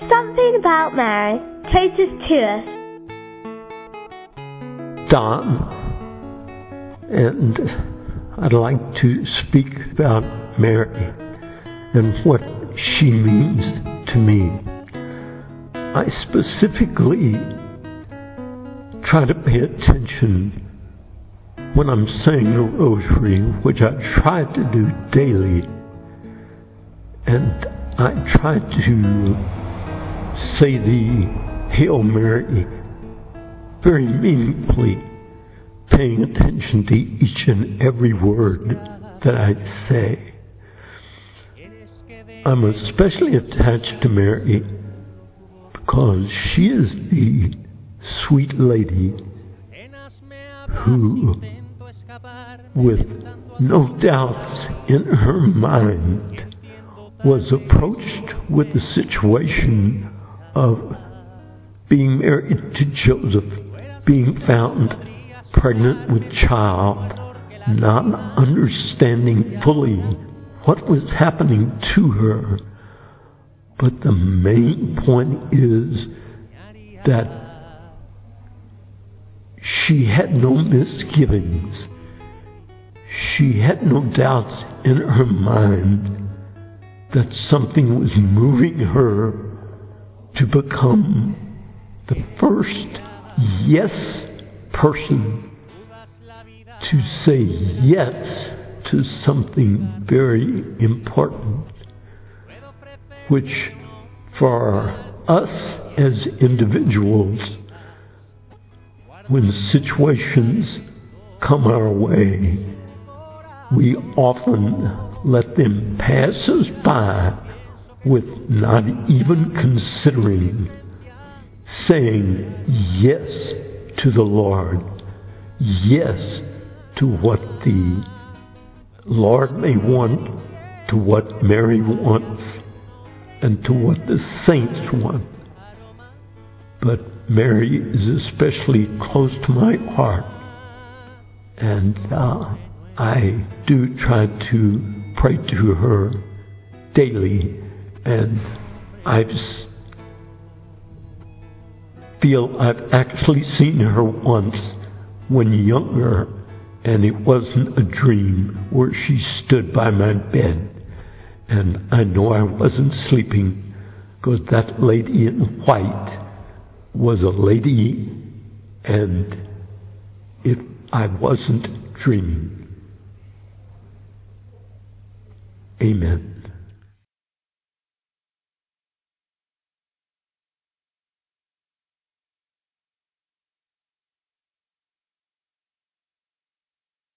Something about Mary. Take us to us. Don, and I'd like to speak about Mary and what she means to me. I specifically try to pay attention when I'm saying the rosary, which I try to do daily, and I try to say the Hail Mary very meaningfully, paying attention to each and every word that I say. I'm especially attached to Mary because she is the sweet lady who, with no doubts in her mind, was approached with the situation of being married to Joseph, being found pregnant with child, not understanding fully what was happening to her. But the main point is that she had no misgivings. She had no doubts in her mind that something was moving her to become the first yes person to say yes to something very important, which for us as individuals, when situations come our way, we often let them pass us by with not even considering saying yes to the Lord, yes to what the Lord may want, to what Mary wants, and to what the saints want. But Mary is especially close to my heart, and I do try to pray to her daily, and I feel I've actually seen her once when younger, and it wasn't a dream, where she stood by my bed, and I know I wasn't sleeping, because that lady in white was a lady, and I wasn't dreaming. Amen.